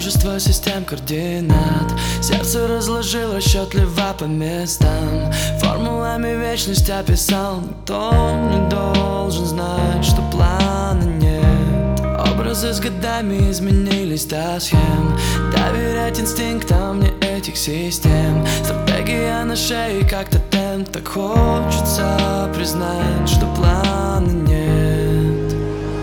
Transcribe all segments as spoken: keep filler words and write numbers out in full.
множество систем координат. Сердце разложил расчетливо по местам. Формулами вечность описал. Никто не должен знать, что плана нет. Образы с годами изменились до схем. Доверять инстинктам не этих систем. Стратегия на шее как тотем. Так хочется признать, что плана нет.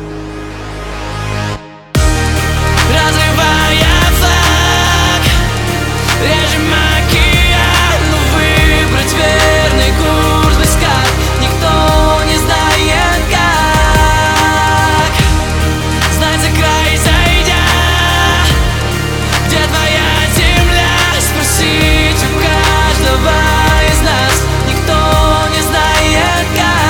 Разрывая флаг, режем океан, но выбрать верный курс без карт никто не знает как. Знать за край зайдя, где твоя земля, спросить у каждого из нас никто не знает как.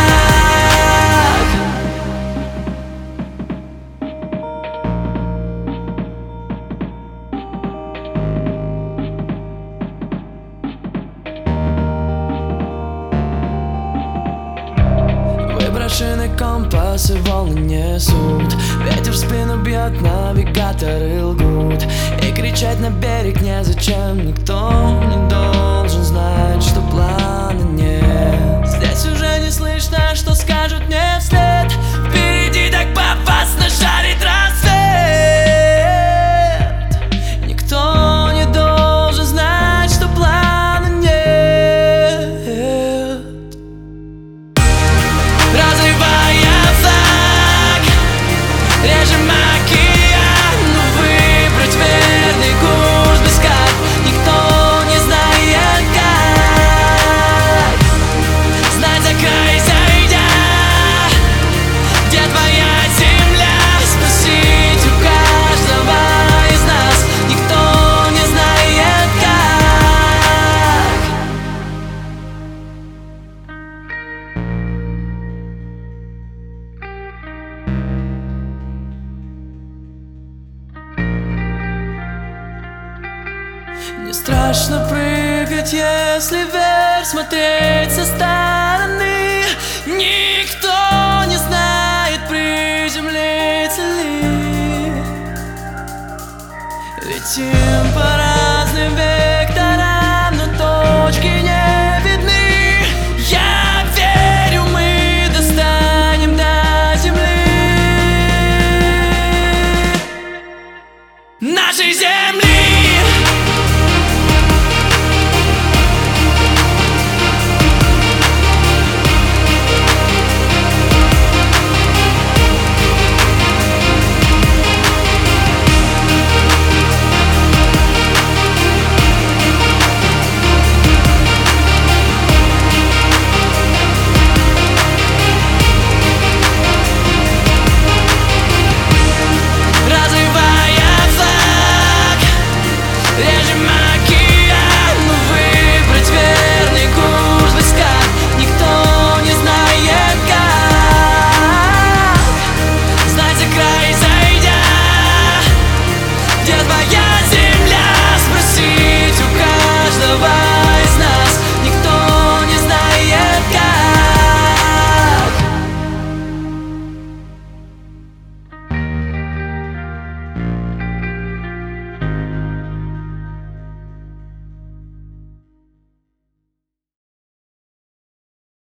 Выброшенный компас и волны несут. Ветер в спину бьет, навигаторы лгут. И кричать на берег незачем. Никто не должен знать, что плана нет. Здесь уже не слышно, что скажут мне вслед. Впереди так опасно жарит рассвет. Никто не должен знать, что плана нет. Разрывая флаг, режем океан, но выбрать верный курс без карт никто не знает как. Знать за край зайдя, где твоя земля, спросить у каждого из нас никто не знает как. Не страшно прыгать, если вверх смотреть со стороны. Никто не знает, приземлиться ли. Летим по разным векторам, но точки не видны. Я верю, мы достанем до земли, нашей земли.